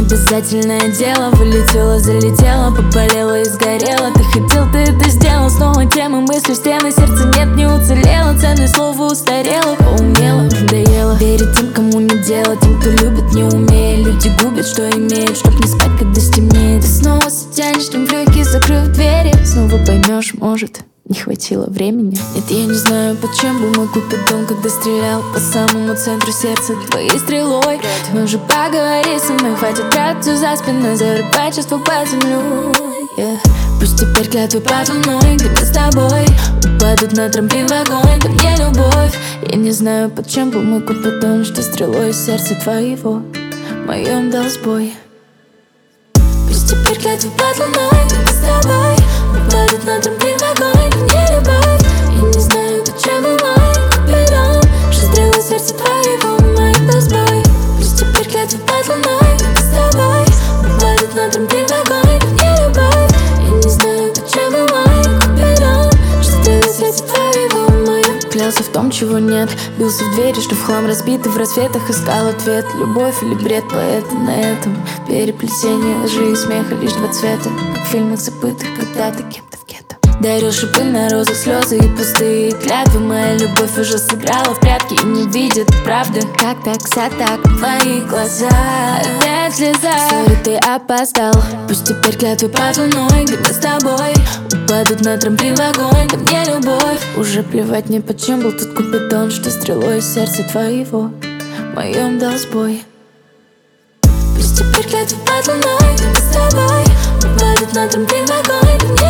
Необязательное дело. Вылетело, залетело, поболело и сгорело. Ты хотел, ты это сделал. Снова темы, мысли, стены. Сердце нет, не уцелело. Ценное слово устарело, поумело, надоело верить тем, кому не дело. Тем, кто любит, не умея. Люди губят, что имеют, чтоб не спать, когда стемнеет. Ты снова затянешь там брюки, закрыв двери. Снова поймешь, может, не хватило времени. Нет, я не знаю, почему мой купит дом, когда стрелял по самому центру сердца твоей стрелой. Но же поговори со мной, хватит прятаться за спиной, зарывать чувства по землю. Пусть теперь клятвы под луной, где мы с тобой упадут на трамплин в огонь. Ко мне любовь. Я не знаю, почему был мой купидон, что стрелой из сердца твоего в моем дал сбой. Пусть теперь клятвы под луной, где мы с тобой упадут на трамплин в огонь. Ко мне любовь. Я не знаю, почему мой купидон, что стрелой из сердца твоего в моем дал сбой. Пусть теперь клятвы под луной, где мы с тобой упадут на трамплин в огонь. Ко мне любовь. Я не знаю, почему мой купидон, что стрелой из сердца твоего в моем. Клялся в том, чего нет, бился в двери, что в хлам разбиты в рассветах, искал ответ. Любовь или бред поэта на этом переплетение лжи и смеха, лишь два цвета, как в фильмах забытых когда-то кем-то в гетто. Дарил шипы на розах, слезы и пустые клятвы. Моя любовь уже сыграла в прятки и не видит правды. Как так, вся так, мои глаза опять слеза. Сори, ты опоздал. Пусть теперь клятвы под луной, где мы с тобой упадут на трамплин в огонь. Ко мне любовь. Уже плевать мне, под чем был тот купидон, что стрелой из сердца твоего в моем дал сбой. Пусть теперь клятвы под луной, где мы с тобой упадут на трамплин в огонь. Ко мне